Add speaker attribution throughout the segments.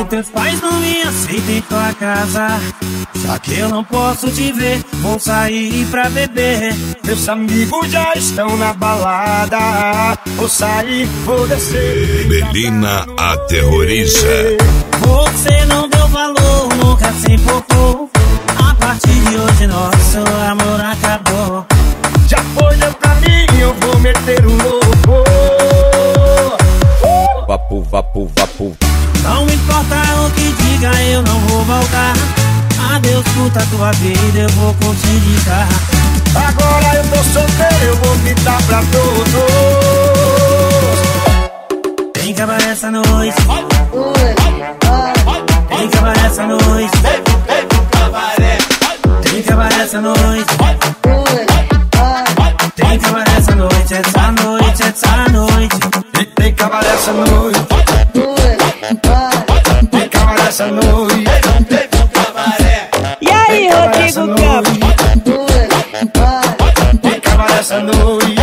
Speaker 1: teus pais não me aceitam em tua casa, já que eu não posso te ver, vou sair pra beber.
Speaker 2: Meus amigos já estão na balada, vou sair, vou descer.
Speaker 3: Melina aterroriza.
Speaker 1: Você não deu valor, nunca se importou. A partir de hoje nosso amor acabou.
Speaker 2: Já foi, deu pra mim, eu vou meter o louco.
Speaker 4: Vapo, vapo, vapo.
Speaker 1: Não importa o que diga, eu não vou voltar. Adeus, curta a tua vida, eu vou curtir de cá.
Speaker 2: Agora eu tô solteiro, eu vou gritar pra todos.
Speaker 1: Tem que acabar essa noite. Tem que acabar essa noite. Tem que acabar essa noite. Tem que acabar essa noite, essa noite, essa noite.
Speaker 2: Tem que acabar essa noite. Tem que acabar essa noite.
Speaker 5: E aí, Rodrigo Campos?
Speaker 2: Tem que acabar essa noite.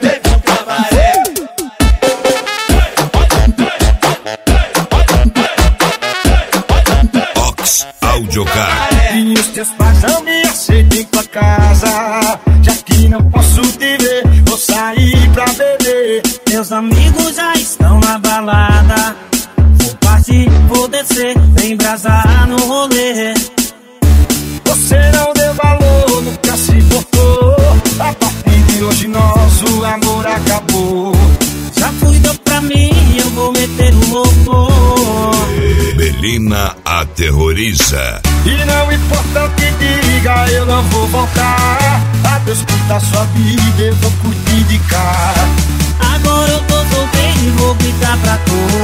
Speaker 3: Ox Audiocar.
Speaker 2: E os teus pais não me aceitam em tua casa, já que não posso te ver, vou sair pra beber.
Speaker 1: Meus amigos já estão na balada, vou partir, vou descer, vem brasar no rolê.
Speaker 2: Você não deu valor, nunca se importou. A partir de hoje nosso amor acabou.
Speaker 1: Já fui, deu pra mim, eu vou meter o louco.
Speaker 3: Melina aterroriza.
Speaker 2: E não importa o que diga, eu não vou voltar. Adeus, curta sua vida, eu vou curtir de cá.
Speaker 1: Agora eu tô solteiro e vou gritar pra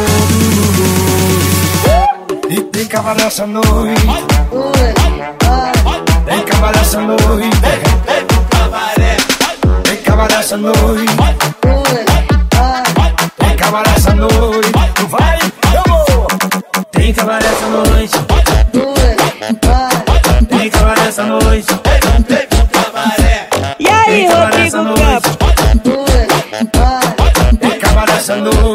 Speaker 1: todos.
Speaker 2: E tem que acabar essa noite. Tem que acabar essa noite. Tem que acabar essa noite. Tem que acabar essa noite. Tu vai, eu vou.
Speaker 1: Tem que acabar essa noite. Tem que acabar essa noite.
Speaker 5: E aí,
Speaker 1: Tem que acabar
Speaker 5: Rodrigo
Speaker 1: essa noite.
Speaker 5: Campos?
Speaker 2: Tem que acabar essa noite.